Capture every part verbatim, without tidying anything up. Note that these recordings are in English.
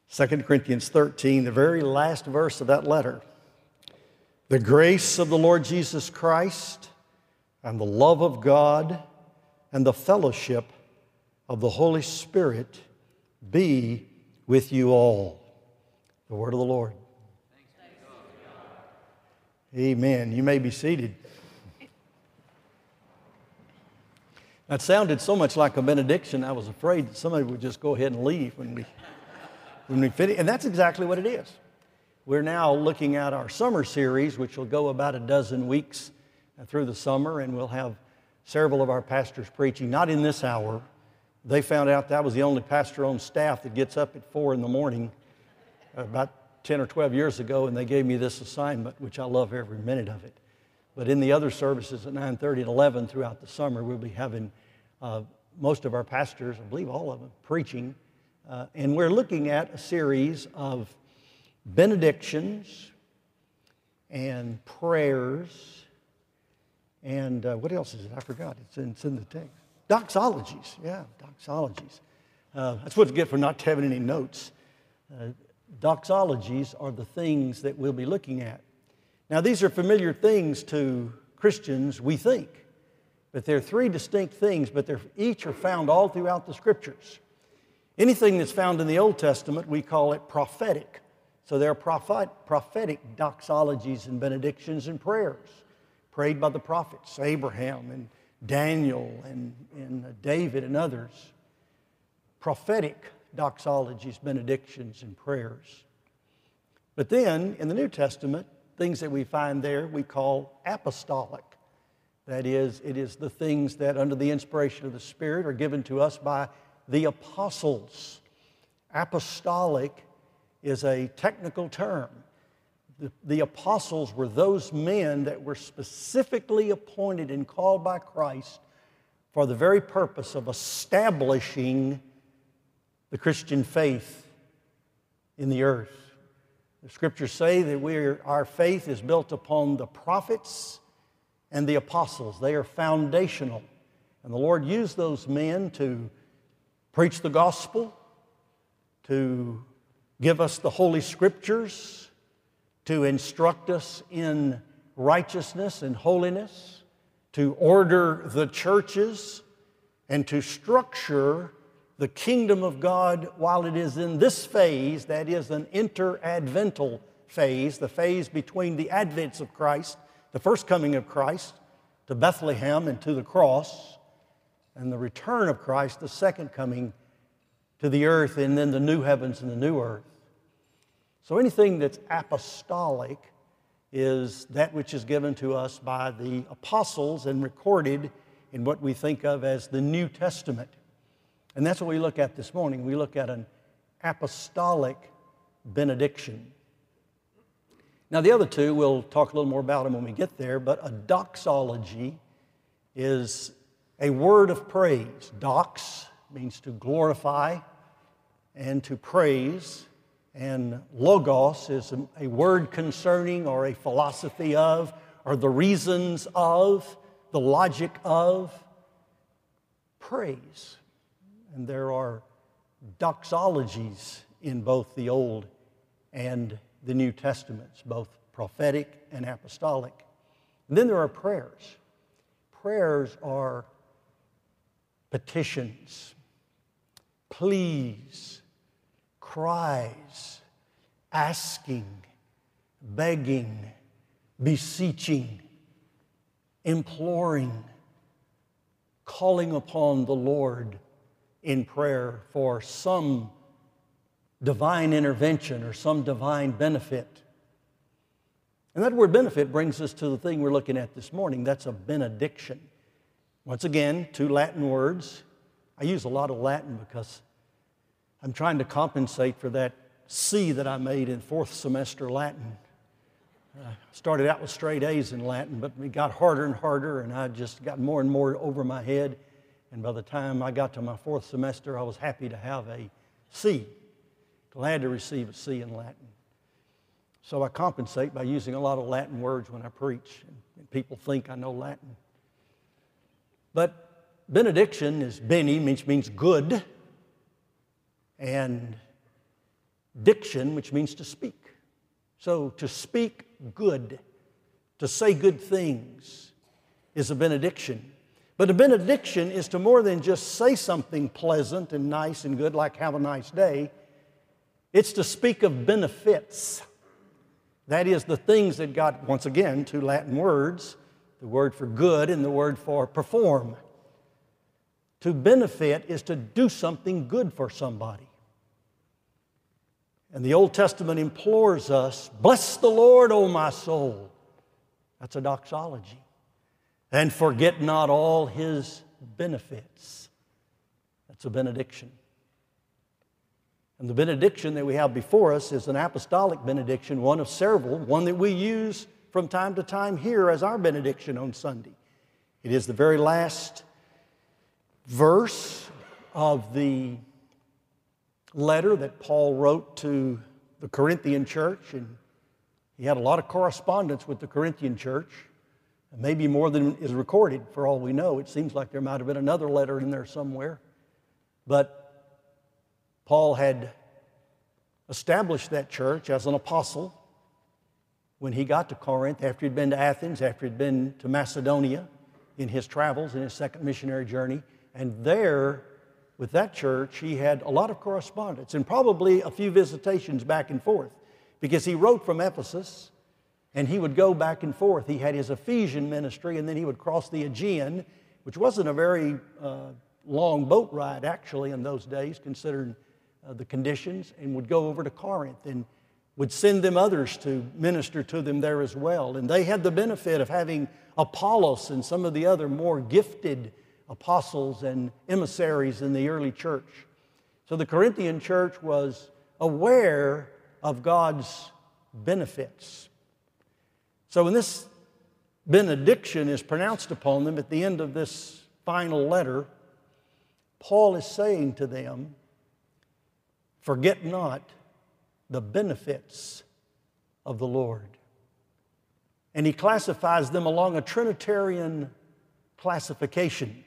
Second Corinthians thirteen, the very last verse of that letter. The grace of the Lord Jesus Christ and the love of God and the fellowship of the Holy Spirit be with you all. The word of the Lord. Amen. You may be seated. That sounded so much like a benediction, I was afraid that somebody would just go ahead and leave when we, when we finish. And that's exactly what it is. We're now looking at our summer series, which will go about a dozen weeks through the summer, and we'll have several of our pastors preaching, not in this hour. They found out that I was the only pastor on staff that gets up at four in the morning about ten or twelve years ago, and they gave me this assignment, which I love every minute of it. But in the other services at nine thirty and eleven throughout the summer, we'll be having uh, most of our pastors, I believe all of them, preaching. Uh, and we're looking at a series of benedictions and prayers and uh, what else is it? I forgot. It's in, it's in the text. Doxologies. Yeah, doxologies. Uh, that's what you get for not having any notes. Uh, doxologies are the things that we'll be looking at. Now, these are familiar things to Christians, we think. But they're three distinct things, but they're, each are found all throughout the Scriptures. Anything that's found in the Old Testament, we call it prophetic. So there are prophet, prophetic doxologies and benedictions and prayers prayed by the prophets, Abraham and Daniel and, and David and others. Prophetic doxologies, benedictions, and prayers. But then, in the New Testament, things that we find there we call apostolic. That is, it is the things that under the inspiration of the Spirit are given to us by the apostles. Apostolic is a technical term. The, the apostles were those men that were specifically appointed and called by Christ for the very purpose of establishing the Christian faith in the earth. The Scriptures say that we are, our faith is built upon the prophets and the apostles. They are foundational. And the Lord used those men to preach the gospel, to give us the Holy Scriptures, to instruct us in righteousness and holiness, to order the churches, and to structure the kingdom of God while it is in this phase, that is an interadvental phase, the phase between the advents of Christ, the first coming of Christ to Bethlehem and to the cross, and the return of Christ, the second coming to the earth, and then the new heavens and the new earth. So anything that's apostolic is that which is given to us by the apostles and recorded in what we think of as the New Testament. And that's what we look at this morning. We look at an apostolic benediction. Now, the other two, we'll talk a little more about them when we get there, but a doxology is a word of praise. Dox means to glorify and to praise, and logos is a, a word concerning or a philosophy of, or the reasons of, the logic of praise. And there are doxologies in both the Old and the New Testaments, both prophetic and apostolic. And then there are prayers. Prayers are petitions, pleas, cries, asking, begging, beseeching, imploring, calling upon the Lord in prayer for some divine intervention or some divine benefit. And that word benefit brings us to the thing we're looking at this morning. That's a benediction. Once again, two Latin words. I use a lot of Latin because I'm trying to compensate for that C that I made in fourth semester Latin. I started out with straight A's in Latin, but it got harder and harder, and I just got more and more over my head. And by the time I got to my fourth semester, I was happy to have a C. Glad to receive a C in Latin. So I compensate by using a lot of Latin words when I preach, and people think I know Latin. But benediction is bene, which means good, and diction, which means to speak. So to speak good, to say good things, is a benediction. But a benediction is to more than just say something pleasant and nice and good, like have a nice day. It's to speak of benefits. That is the things that God, once again, two Latin words, the word for good and the word for perform. To benefit is to do something good for somebody. And the Old Testament implores us, bless the Lord, O my soul. That's a doxology. And forget not all His benefits. That's a benediction. And the benediction that we have before us is an apostolic benediction, one of several, one that we use from time to time here as our benediction on Sunday. It is the very last verse of the letter that Paul wrote to the Corinthian church, and he had a lot of correspondence with the Corinthian church, maybe more than is recorded for all we know. It seems like there might have been another letter in there somewhere. But Paul had established that church as an apostle when he got to Corinth, after he'd been to Athens, after he'd been to Macedonia in his travels, in his second missionary journey. And there, with that church, he had a lot of correspondence and probably a few visitations back and forth, because he wrote from Ephesus and he would go back and forth. He had his Ephesian ministry, and then he would cross the Aegean, which wasn't a very uh, long boat ride actually in those days, considering uh, the conditions, and would go over to Corinth and would send them others to minister to them there as well. And they had the benefit of having Apollos and some of the other more gifted apostles and emissaries in the early church. So the Corinthian church was aware of God's benefits. So when this benediction is pronounced upon them at the end of this final letter, Paul is saying to them, forget not the benefits of the Lord. And he classifies them along a Trinitarian classification: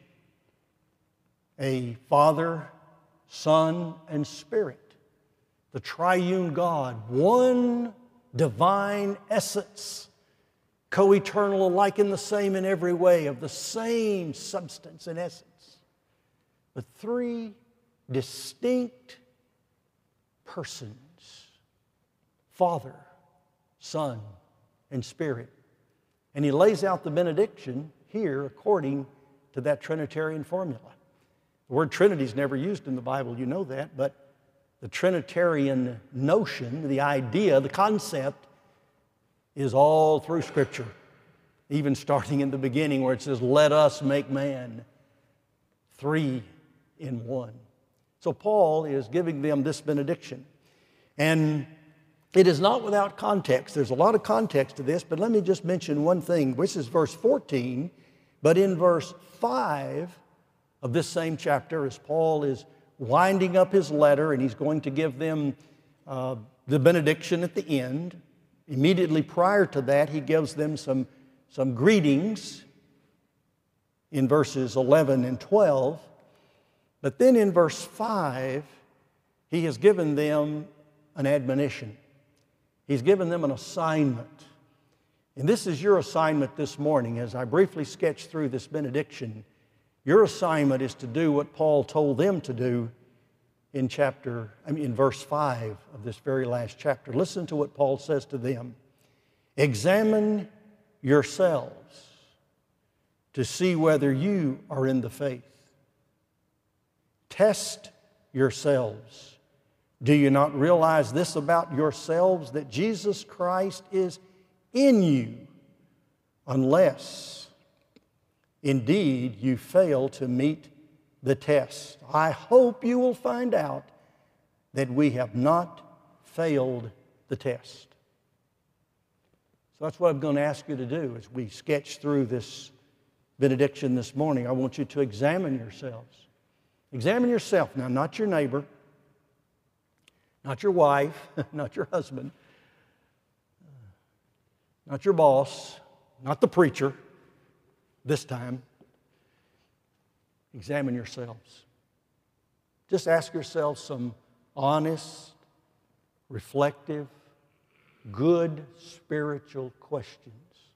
a Father, Son, and Spirit. The triune God, one divine essence, co-eternal, alike in the same in every way, of the same substance and essence, but three distinct persons: Father, Son, and Spirit. And he lays out the benediction here according to that Trinitarian formula. The word Trinity is never used in the Bible, you know that, but the Trinitarian notion, the idea, the concept, is all through Scripture, even starting in the beginning where it says, let us make man, three in one. So Paul is giving them this benediction. And it is not without context. There's a lot of context to this, but let me just mention one thing, which is verse fourteen. But in verse five of this same chapter, as Paul is winding up his letter and he's going to give them uh, the benediction at the end, immediately prior to that, he gives them some, some greetings in verses eleven and twelve. But then in verse five, he has given them an admonition. He's given them an assignment. And this is your assignment this morning. As I briefly sketch through this benediction, your assignment is to do what Paul told them to do in chapter, I mean in verse five of this very last chapter. Listen to what Paul says to them. Examine yourselves to see whether you are in the faith. Test yourselves. Do you not realize this about yourselves, that Jesus Christ is in you, unless indeed you fail to meet the test? I hope you will find out that we have not failed the test. So that's what I'm going to ask you to do as we sketch through this benediction this morning. I want you to examine yourselves. Examine yourself now, not your neighbor, not your wife, not your husband, not your boss, not the preacher this time. Examine yourselves. Just ask yourselves some honest, reflective, good spiritual questions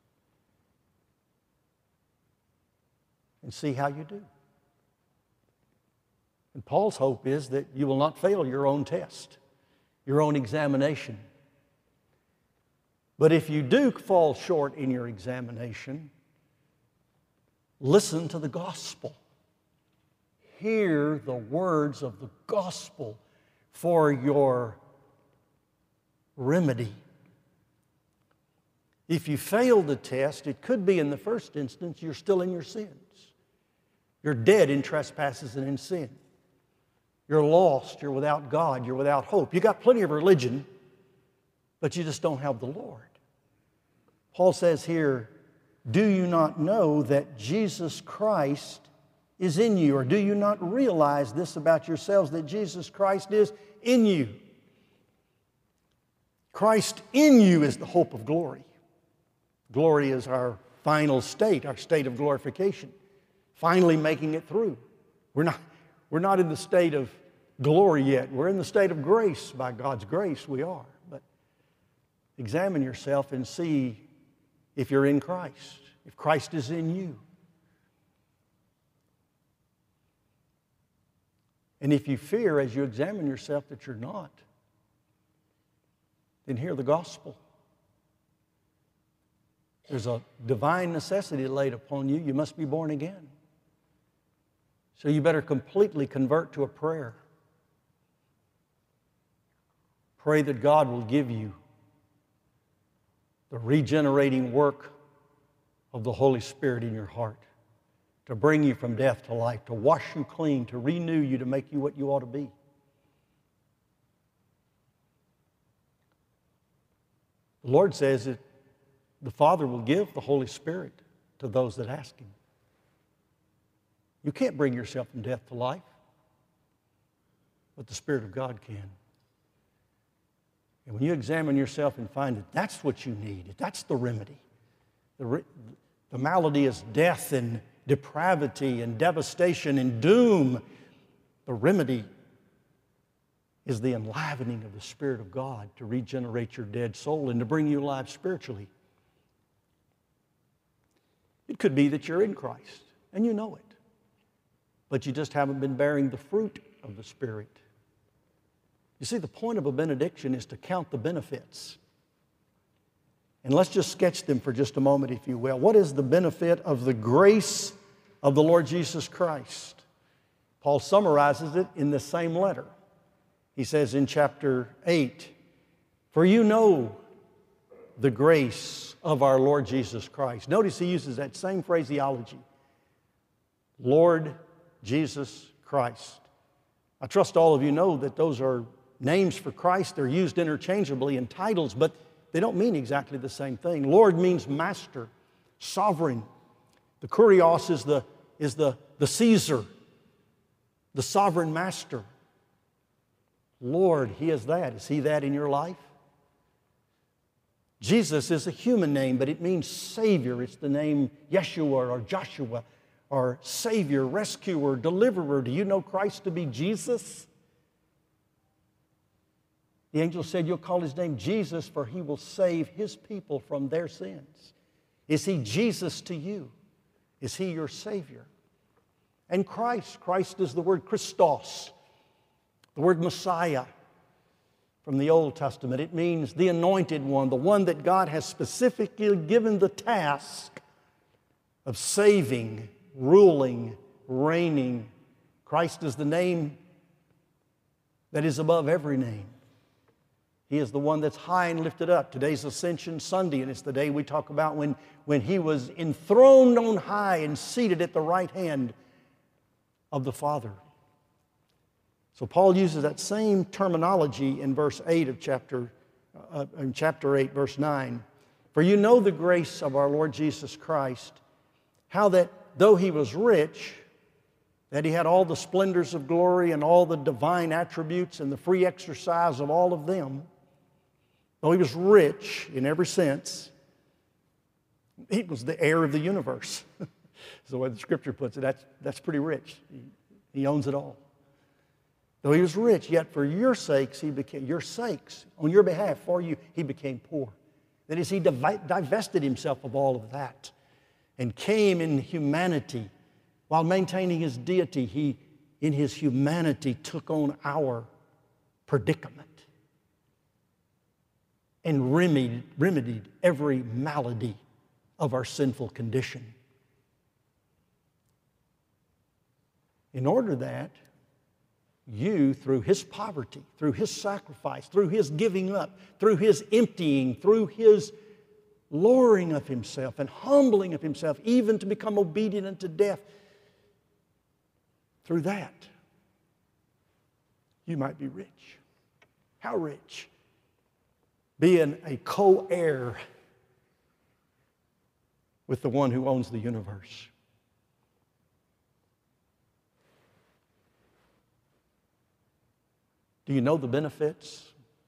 and see how you do. And Paul's hope is that you will not fail your own test, your own examination. But if you do fall short in your examination, listen to the gospel. Hear the words of the gospel for your remedy. If you fail the test, it could be in the first instance you're still in your sins. You're dead in trespasses and in sin. You're lost, you're without God, you're without hope. You got plenty of religion, but you just don't have the Lord. Paul says here, do you not know that Jesus Christ is in you? Or do you not realize this about yourselves, that Jesus Christ is in you? Christ in you is the hope of glory. Glory is our final state, our state of glorification. Finally making it through. We're not, we're not in the state of glory yet. We're in the state of grace. By God's grace we are. But examine yourself and see if you're in Christ, if Christ is in you. And if you fear as you examine yourself that you're not, then hear the gospel. There's a divine necessity laid upon you. You must be born again. So you better completely convert to a prayer. Pray that God will give you the regenerating work of the Holy Spirit in your heart to bring you from death to life, to wash you clean, to renew you, to make you what you ought to be. The Lord says that the Father will give the Holy Spirit to those that ask Him. You can't bring yourself from death to life, but the Spirit of God can. And when you examine yourself and find that that's what you need, that's the remedy. The, re- the malady is death and depravity and devastation and doom. The remedy is the enlivening of the Spirit of God to regenerate your dead soul and to bring you alive spiritually. It could be that you're in Christ and you know it, but you just haven't been bearing the fruit of the Spirit. You see, the point of a benediction is to count the benefits. And let's just sketch them for just a moment, if you will. What is the benefit of the grace of the Lord Jesus Christ? Paul summarizes it in the same letter. He says in chapter eight, "For you know the grace of our Lord Jesus Christ." Notice he uses that same phraseology. Lord Jesus Christ. I trust all of you know that those are names for Christ. They're used interchangeably in titles, but they don't mean exactly the same thing. Lord means master, sovereign. The kurios is the, is the, the Caesar, the sovereign master. Lord, He is that. Is He that in your life? Jesus is a human name, but it means Savior. It's the name Yeshua or Joshua or Savior, Rescuer, Deliverer. Do you know Christ to be Jesus? The angel said, you'll call His name Jesus, for He will save His people from their sins. Is He Jesus to you? Is He your Savior? And Christ, Christ is the word Christos, the word Messiah from the Old Testament. It means the anointed one, the one that God has specifically given the task of saving, ruling, reigning. Christ is the name that is above every name. He is the one that's high and lifted up. Today's Ascension Sunday, and it's the day we talk about when, when He was enthroned on high and seated at the right hand of the Father. So Paul uses that same terminology in verse eight of chapter, uh, in chapter eight, verse nine. For you know the grace of our Lord Jesus Christ, how that though He was rich, that He had all the splendors of glory and all the divine attributes and the free exercise of all of them. Though He was rich in every sense, He was the heir of the universe. That's the way the Scripture puts it. That's, that's pretty rich. He, he owns it all. Though he was rich, yet for your sakes he became, your sakes, on your behalf, for you, he became poor. That is, he divested himself of all of that and came in humanity. While maintaining his deity, he, in his humanity, took on our predicament and remedied, remedied every malady of our sinful condition. In order that you, through his poverty, through his sacrifice, through his giving up, through his emptying, through his lowering of himself and humbling of himself, even to become obedient unto death, through that, you might be rich. How rich? Being a co-heir with the one who owns the universe. Do you know the benefits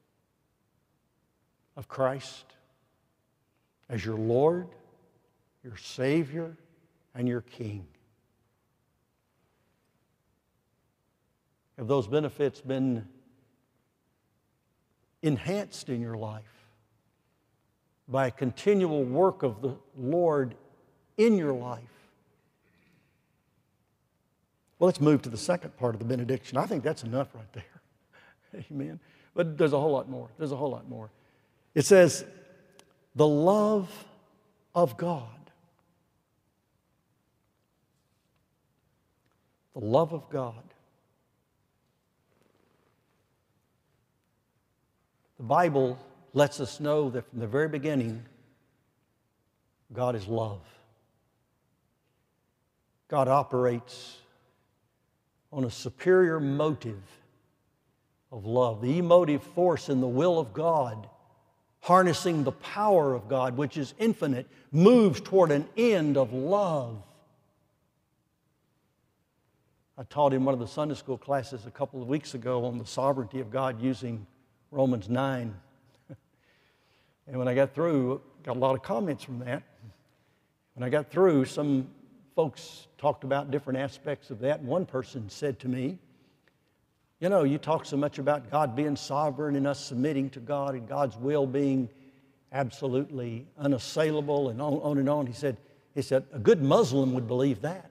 of Christ as your Lord, your Savior, and your King? Have those benefits been enhanced in your life by a continual work of the Lord in your life? Well, let's move to the second part of the benediction. I think that's enough right there. Amen. But there's a whole lot more. There's a whole lot more. It says, the love of God. The love of God. The Bible lets us know that from the very beginning, God is love. God operates on a superior motive of love, the emotive force in the will of God, harnessing the power of God, which is infinite, moves toward an end of love. I taught in one of the Sunday school classes a couple of weeks ago on the sovereignty of God using Romans nine. And when I got through, got a lot of comments from that. When I got through, some folks talked about different aspects of that. And one person said to me, you know, you talk so much about God being sovereign and us submitting to God and God's will being absolutely unassailable and on, on and on. He said, he said, a good Muslim would believe that.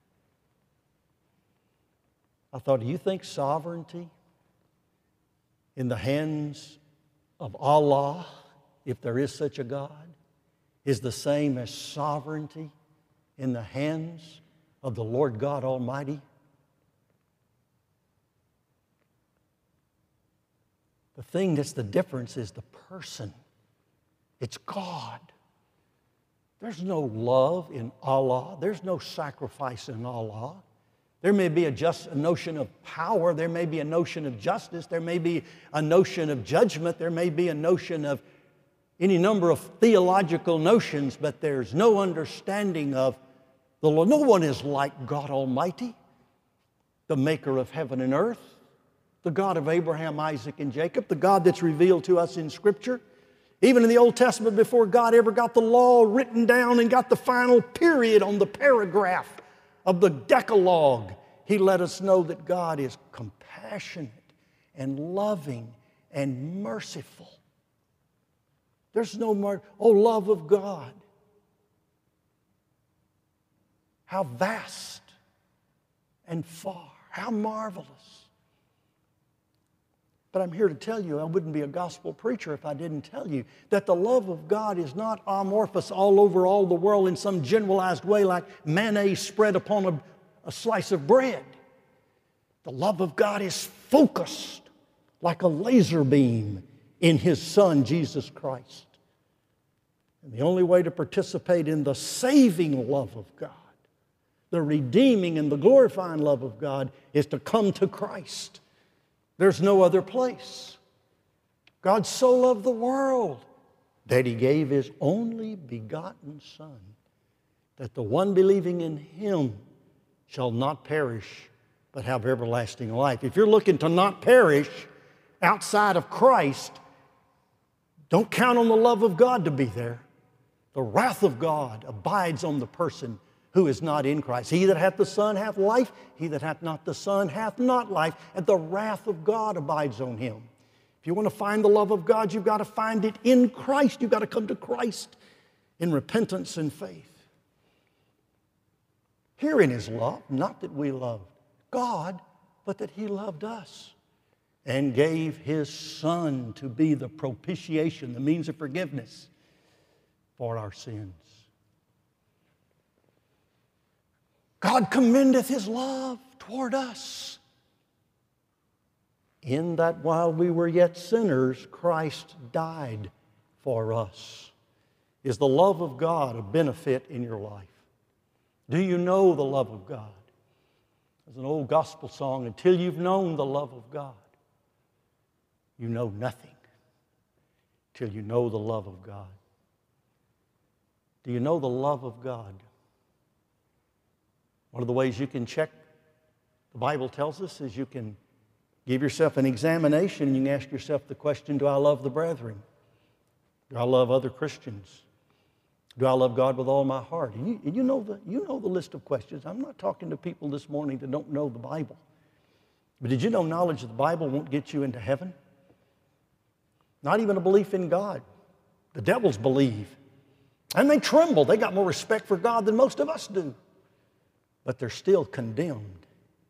I thought, do you think sovereignty in the hands of Allah, if there is such a God, is the same as sovereignty in the hands of the Lord God Almighty? The thing that's the difference is the person. It's God. There's no love in Allah. There's no sacrifice in Allah. There may be a, just, a notion of power. There may be a notion of justice. There may be a notion of judgment. There may be a notion of any number of theological notions, but there's no understanding of the Lord. No one is like God Almighty, the maker of heaven and earth, the God of Abraham, Isaac, and Jacob, the God that's revealed to us in Scripture. Even in the Old Testament, before God ever got the law written down and got the final period on the paragraph of the Decalogue, He let us know that God is compassionate and loving and merciful. There's no more, oh, love of God. How vast and far, how marvelous. But I'm here to tell you, I wouldn't be a gospel preacher if I didn't tell you that the love of God is not amorphous all over all the world in some generalized way like mayonnaise spread upon a, a slice of bread. The love of God is focused like a laser beam in His Son, Jesus Christ. And the only way to participate in the saving love of God, the redeeming and the glorifying love of God, is to come to Christ. There's no other place. God so loved the world that He gave His only begotten Son, that the one believing in Him shall not perish, but have everlasting life. If you're looking to not perish outside of Christ, don't count on the love of God to be there. The wrath of God abides on the person who is not in Christ. He that hath the Son hath life. He that hath not the Son hath not life. And the wrath of God abides on him. If you want to find the love of God, you've got to find it in Christ. You've got to come to Christ in repentance and faith. Herein is love, not that we loved God, but that He loved us and gave His Son to be the propitiation, the means of forgiveness for our sins. God commendeth His love toward us, in that while we were yet sinners, Christ died for us. Is the love of God a benefit in your life? Do you know the love of God? There's an old gospel song, until you've known the love of God, you know nothing till you know the love of God. Do you know the love of God? One of the ways you can check, the Bible tells us, is you can give yourself an examination and you can ask yourself the question, do I love the brethren? Do I love other Christians? Do I love God with all my heart? And you, and you, know the, you know the list of questions. I'm not talking to people this morning that don't know the Bible. But did you know knowledge of the Bible won't get you into heaven? Not even a belief in God. The devils believe. And they tremble. They got more respect for God than most of us do. But they're still condemned.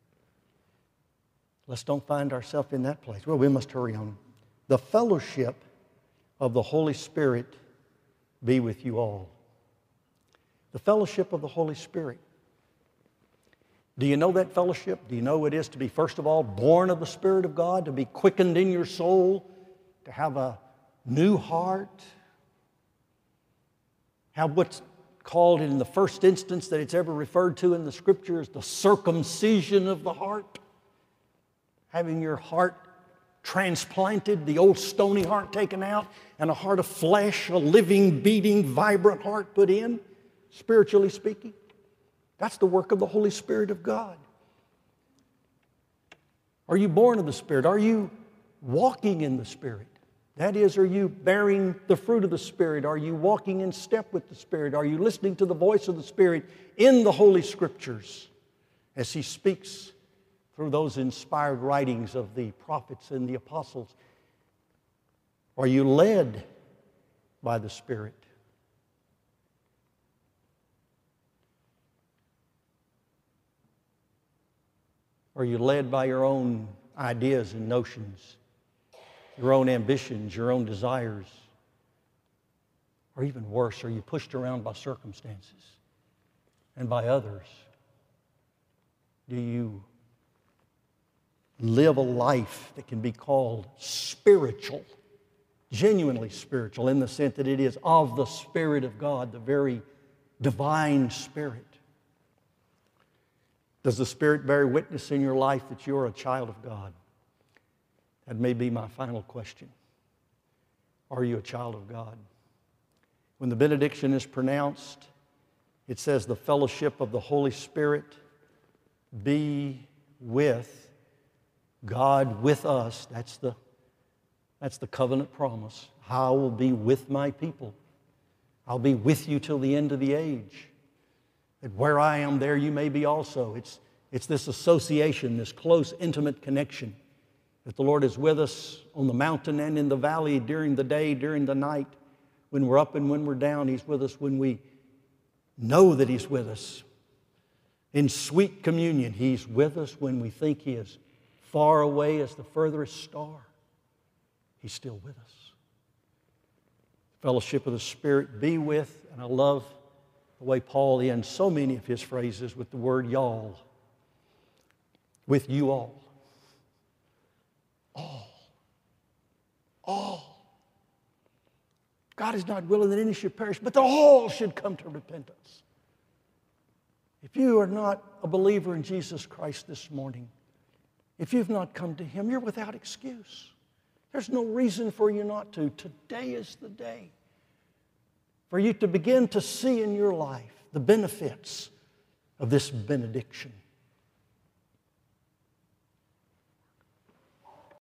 Let's don't find ourselves in that place. Well, we must hurry on. The fellowship of the Holy Spirit be with you all. The fellowship of the Holy Spirit. Do you know that fellowship? Do you know what it is to be, first of all, born of the Spirit of God, to be quickened in your soul, to have a new heart, have what's called in the first instance that it's ever referred to in the Scriptures, the circumcision of the heart, having your heart transplanted, the old stony heart taken out, and a heart of flesh, a living, beating, vibrant heart put in, spiritually speaking. That's the work of the Holy Spirit of God. Are you born of the Spirit? Are you walking in the Spirit? That is, are you bearing the fruit of the Spirit? Are you walking in step with the Spirit? Are you listening to the voice of the Spirit in the Holy Scriptures as He speaks through those inspired writings of the prophets and the apostles? Are you led by the Spirit? Are you led by your own ideas and notions, your own ambitions, your own desires? Or even worse, are you pushed around by circumstances and by others? Do you live a life that can be called spiritual, genuinely spiritual, in the sense that it is of the Spirit of God, the very divine Spirit? Does the Spirit bear witness in your life that you're a child of God? That may be my final question. Are you a child of God? When the benediction is pronounced, it says, the fellowship of the Holy Spirit be with God with us. That's the, that's the covenant promise. I will be with my people. I'll be with you till the end of the age. That where I am, there you may be also. It's, it's this association, this close, intimate connection. That the Lord is with us on the mountain and in the valley, during the day, during the night. When we're up and when we're down, He's with us. When we know that He's with us. In sweet communion, He's with us. When we think He is far away as the furthest star, He's still with us. Fellowship of the Spirit be with, and I love the way Paul ends so many of his phrases with the word y'all. With you all. All. All. God is not willing that any should perish, but that all should come to repentance. If you are not a believer in Jesus Christ this morning, if you've not come to Him, you're without excuse. There's no reason for you not to. Today is the day for you to begin to see in your life the benefits of this benediction.